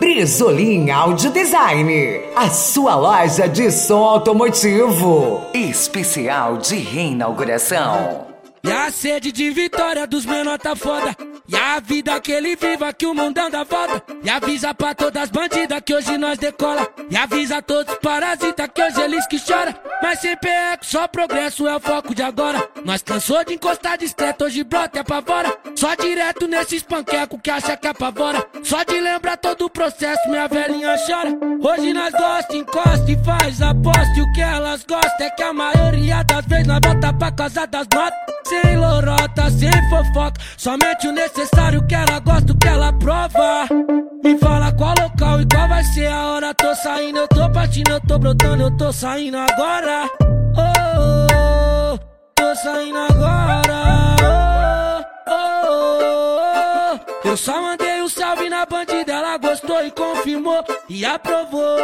Brizolim Audio Design, a sua loja de som automotivo. Especial de reinauguração. E a sede de vitória dos menor tá foda. E a vida que ele vive aqui o mundão dá volta. E avisa pra todas as bandidas que hoje nós decola. E avisa a todos os parasitas que hoje eles que choram. Mas sempre é só progresso é o foco de agora. Nós cansou de encostar discreto, hoje brota e apavora. Só direto nesses panquecos que acha que apavora. Só de lembrar todo o processo minha velhinha chora. Hoje nós gosta, encosta e faz aposta. E o que elas gostam é que a maioria das vezes nós volta pra casa das notas. Sem lorota, sem fofoca, somente o necessário que ela gosta, o que ela prova. Me fala qual local e qual vai ser a hora. Tô saindo, eu tô partindo, eu tô brotando, eu tô saindo agora. Oh, oh, oh, tô saindo agora. Oh, oh, oh. Eu só mandei um salve na bandida, ela gostou e confirmou e aprovou.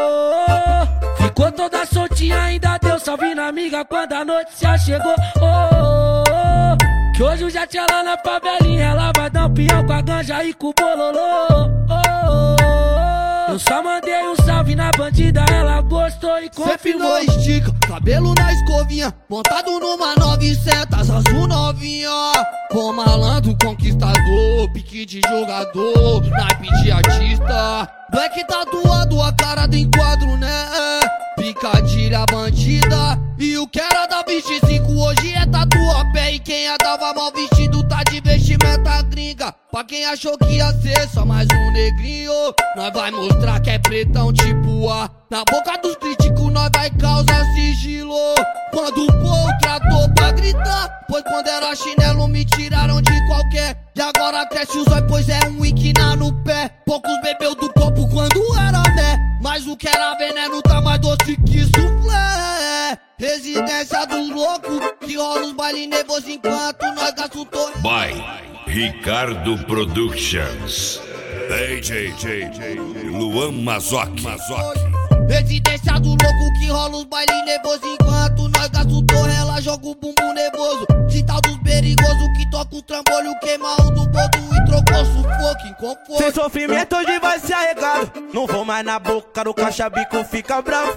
Ficou toda soltinha, ainda deu salve na amiga quando a notícia chegou. Oh, oh, oh. Que hoje o jet lá na favelinha, ela vai dar um pinhão com a ganja e com o bololô. Oh, oh, oh. Eu só mandei um salve na bandida, ela gostou e confirmou. Cê finou estica, cabelo na escovinha, montado numa 900, azul novinha. Com malandro conquistador, pique de jogador, naipe de artista. Black tatuado, a cara do enquadro, né? Picadilha bandida. E o que era da 25 hoje é tatuapé. E quem andava mal vestido tá de vestimenta gringa. Pra quem achou que ia ser só mais um negrinho, nós vai mostrar que é pretão tipo A. Na boca dos críticos nós vai causar sigilo. Quando o povo tratou pra gritar, pois quando era chinelo me tiraram de qualquer. E agora cresce os olhos, pois é um inquina no pé. Poucos bebeu do copo quando era né, mas o que era veneno tá mais doce que soufflé. Residência dos loucos, que rola os baile nervoso enquanto nós gasta o torre. By Ricardo Productions, DJ Luan Mazoc. Residência do louco, que rola os baile nervoso enquanto nós gasta o torre. Ela joga o bumbum nervoso, quintal dos perigosos, que toca o trambolho, queima o do bodo e trocou sufoco em conforto. Sem sofrimento hoje vai ser arregado, não vou mais na boca do caixa-bico, fica bravo.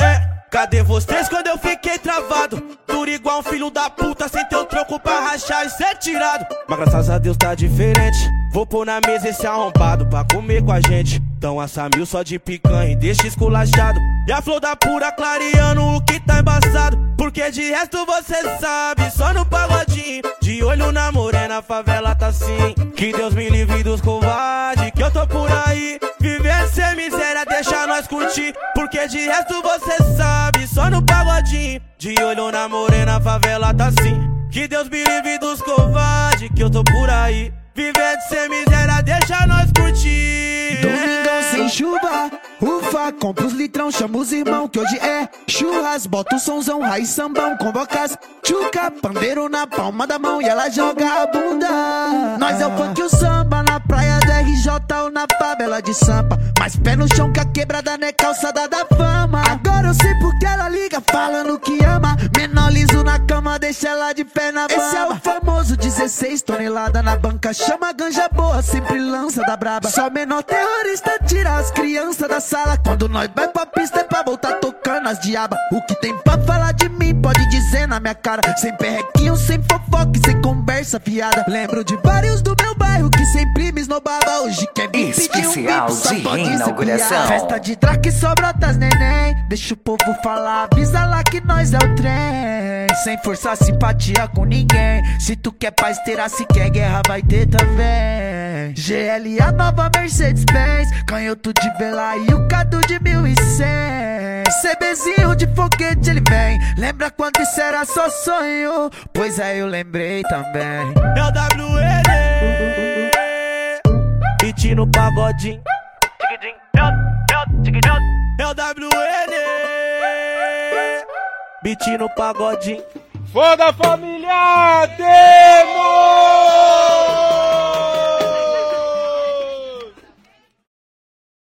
Cadê vocês quando eu fiquei travado? Duro igual um filho da puta, sem ter um troco pra rachar e ser tirado. Mas graças a Deus tá diferente, vou pôr na mesa esse arrombado pra comer com a gente. Então assa mil só de picanha e deixa esculachado. E a flor da pura clareando o que tá embaçado. Porque de resto você sabe, só no pagodinho. De olho na morena, a favela tá assim. Que Deus me livre dos covardes, que eu tô por aí. Viver sem miséria, deixa nós curtir. Porque de resto você sabe, só no pagodinho. De olho na morena, a favela tá assim. Que Deus me livre dos covardes, que eu tô por aí. Viver sem miséria, deixa nós curtir. Domingão sem chuva, ufa, compra os litrão, chama os irmão que hoje é churras. Bota o sonzão, raiz sambão, convoca as tchuca, pandeiro na palma da mão e ela joga a bunda. Nós é o funk e o samba, na praia da RJ ou na favela de Sampa. Mas pé no chão que a quebrada não é calçada da fama. Agora eu sei porque ela liga falando que ama. Menor liso na cama, deixa ela de pé na bama. Esse é o famoso 16 toneladas na banca. Chama a ganja boa, sempre lança da braba. Só menor terrorista tira as crianças da sala. Quando nós vai pra pista é pra voltar tocando as diabas. O que tem pra falar de mim pode dizer na minha cara. Sem perrequinho, sem fofoca e sem conversa fiada. Lembro de vários do meu bairro que sempre me esnobava. Hoje quer vir pedir um bico, só pode inauguração. Festa de draque só brotas neném. Deixa o povo falar, avisa lá que nós é o trem. Sem forçar simpatia com ninguém. Se tu quer paz terá, se quer guerra vai ter também. GL a nova Mercedes-Benz, canhoto de vela e o Cadu de 1100. CBzinho de foguete ele vem. Lembra quando isso era só sonho? Pois é, eu lembrei também. É o WN, beat no pagodinho. É o WN, beat no pagodinho. Foda família, demo!